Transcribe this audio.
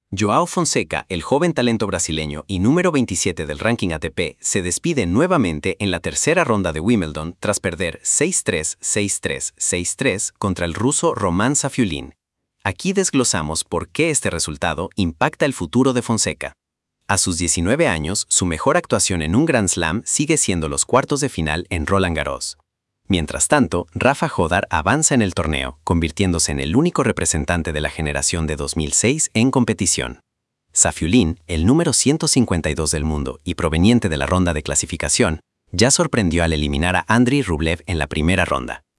Joao Fonseca, el joven talento brasileño y número 27 del ranking ATP, se despide nuevamente en la tercera ronda de Wimbledon tras perder 6-3, 6-3, 6-3 contra el ruso Roman Safiullin. Aquí desglosamos por qué este resultado impacta el futuro de Fonseca. A sus 19 años, su mejor actuación en un Grand Slam sigue siendo los cuartos de final en Roland Garros. Mientras tanto, Rafa Jodar avanza en el torneo, convirtiéndose en el único representante de la generación de 2006 en competición. Safiullin, el número 152 del mundo y proveniente de la ronda de clasificación, ya sorprendió al eliminar a Andrei Rublev en la primera ronda.